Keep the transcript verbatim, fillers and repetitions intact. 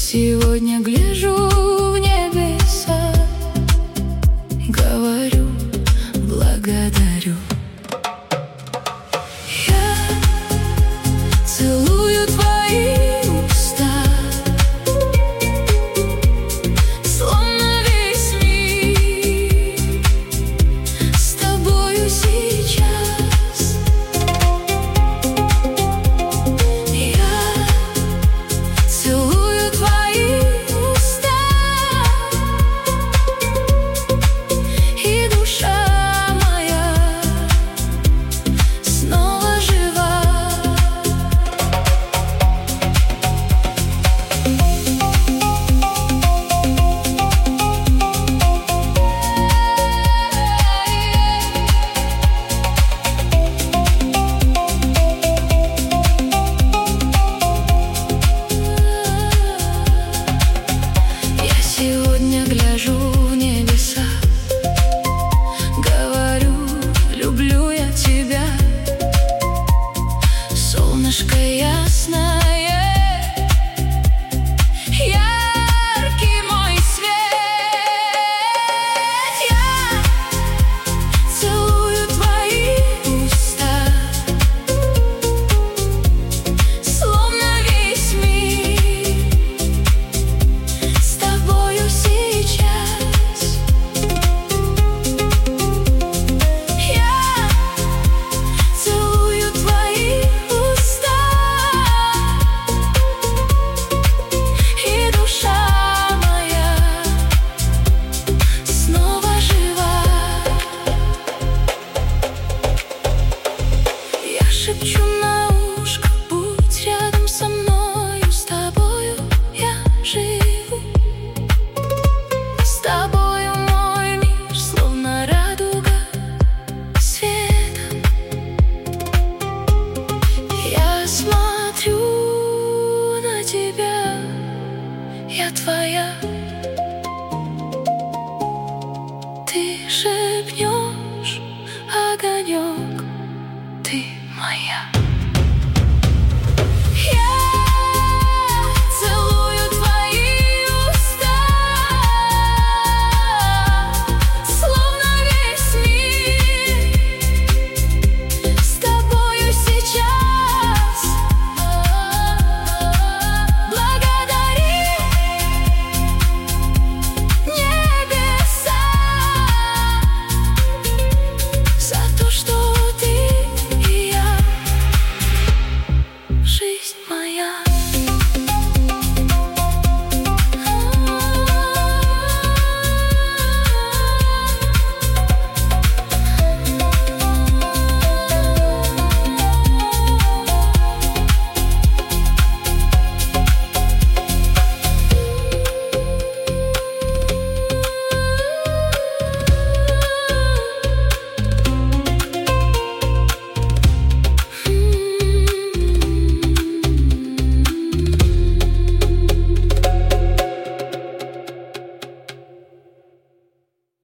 сегодня гляжу в небеса, говорю, благодарю. Я целую твои уста, словно весь мир с тобою сейчас. Я целую твои уста, и душа моя снова жива. Я сегодня гляжу в небеса, говорю, люблю я тебя. Солнышко ясное, яркий мой свет. Я целую твои уста, словно весь мир с тобою сейчас. Я целую твои уста, и душа моя снова жива. Я шепчу на ушко, будь рядом со мною, с тобою я живу. С тобою мой мир словно радуга светом. Я смотрю на тебя, я твоя. Ты шепнешь, огонек, ты моя. Я целую твои уста, словно весь мир с тобою сейчас. Благодари небеса за то, что ты и я, жизнь моя.